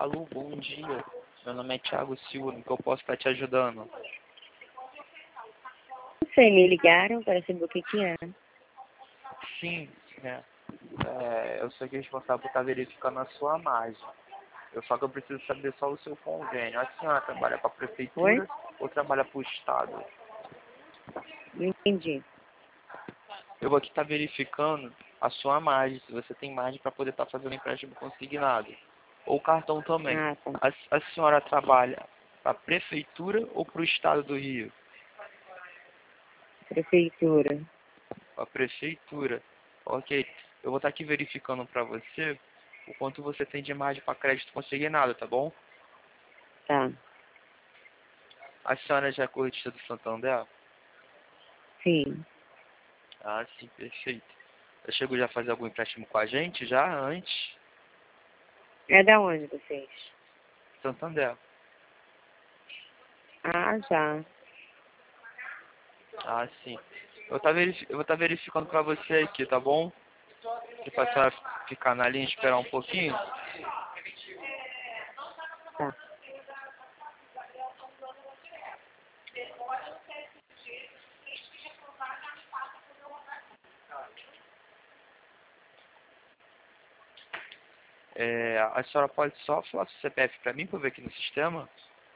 Alô, bom dia. Meu nome é Thiago Silva, no que eu posso estar te ajudando? Não sei, me ligaram para saber o que que é. Sim, né? Eu sou aqui responsável por estar verificando a sua margem. Só que eu preciso saber só o seu convênio. A senhora trabalha para a Oi? prefeitura ou trabalha para o Estado? Não entendi. Eu vou aqui estar verificando a sua margem, se você tem margem para poder estar fazendo empréstimo consignado. Ou cartão também. Ah, tá. A senhora trabalha para a prefeitura ou para o Estado do Rio? Prefeitura. A prefeitura. Ok. Eu vou estar aqui verificando para você o quanto você tem de margem para crédito consignado, tá bom? Tá. A senhora já é corretista do Santander? Sim. Ah, sim, perfeito. Já chegou já a fazer algum empréstimo com a gente já antes? É da onde vocês? Santander. Ah, já. Ah, sim. Eu vou estar verificando para você aqui, tá bom? Que para a senhora ficar na linha e esperar um pouquinho. Tá. A senhora pode só falar seu CPF para mim, para eu ver aqui no sistema?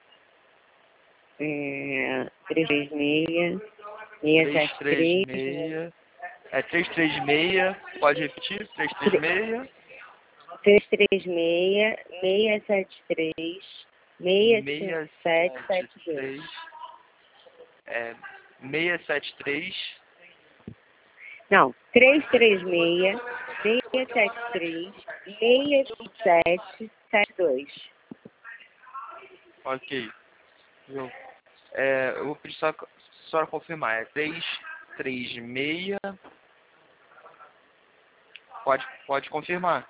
336, 673, 336. 336. Pode repetir? 336. 336, 673, 65772. 673. 673. Não, 336, 673, 6772. Ok. Viu? Eu vou pedir só a senhora confirmar. É 336. Pode confirmar.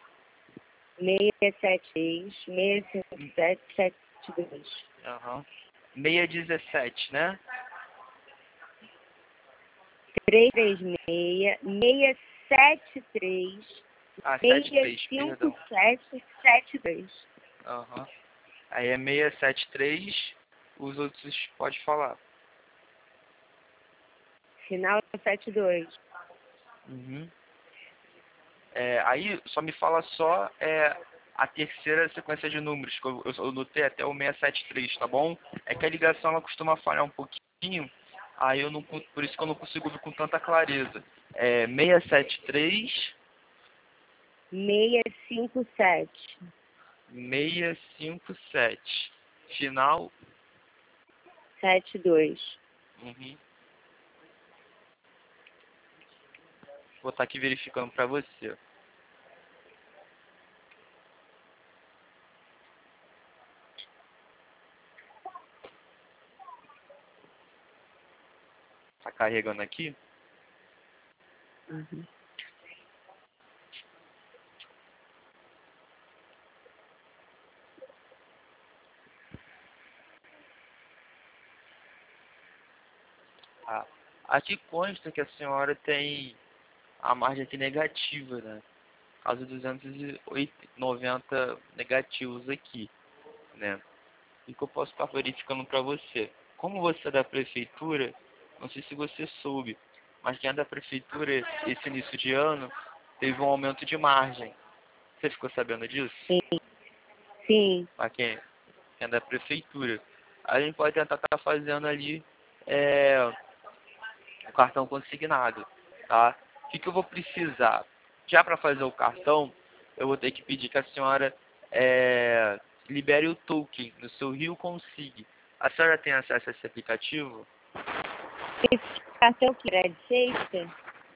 673, 65772. Aham. 617, né? 336, 673, Ah, 73, perdão. 65772. Aham. Aí é 673. Os outros pode falar. Final 72. Uhum. Aí só me fala só a terceira sequência de números, que eu notei até o 673, tá bom? É que a ligação ela costuma falhar um pouquinho, aí eu não, por isso que eu não consigo ver com tanta clareza. 673, 657. 657. Final. 72. Uhum. Vou estar aqui verificando para você. Tá carregando aqui? Uhum. Ah, aqui consta que a senhora tem a margem aqui negativa, né? Caso 290 negativos aqui, né? E que eu posso estar verificando para você. Como você é da prefeitura, não sei se você soube, mas quem é da prefeitura, esse início de ano, teve um aumento de margem. Você ficou sabendo disso? Sim. Sim. Para quem é da prefeitura. A gente pode tentar estar fazendo ali é, o cartão consignado, tá? O que eu vou precisar? Já para fazer o cartão, eu vou ter que pedir que a senhora libere o token no seu Rio Consig. A senhora tem acesso a esse aplicativo? Esse cartão que é de sexta?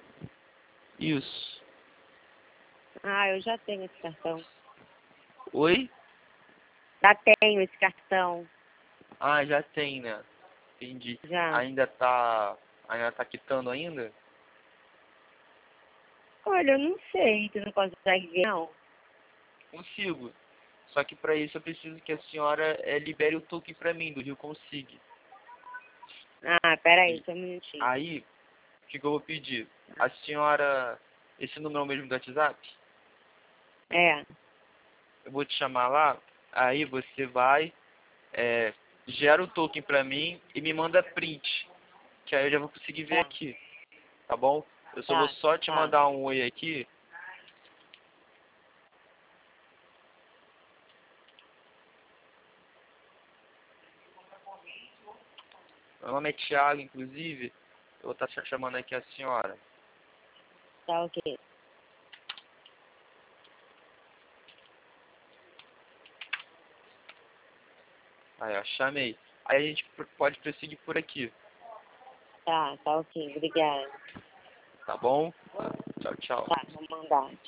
Isso. Ah, eu já tenho esse cartão. Oi? Já tenho esse cartão. Ah, já tem, né? Entendi. Já. Ainda tá quitando ainda? Olha, eu não sei. Tu não consegue ver, não? Consigo. Só que para isso eu preciso que a senhora libere o token para mim, do Rio Consig. Ah, peraí, E só um minutinho. aí, o que eu vou pedir? A senhora, esse número é o mesmo do WhatsApp? É. eu vou te chamar lá, aí você vai, gera o token pra mim e me manda print, que aí eu já vou conseguir ver Tá, aqui, tá bom? Eu só vou tá, só te tá. mandar um oi aqui. Meu nome é Thiago, inclusive, eu vou estar chamando aqui a senhora. Tá ok. Aí, ó, chamei. Aí a gente pode prosseguir por aqui, Tá ok. Obrigada. tá bom? Tchau, tchau. Tá, vou mandar.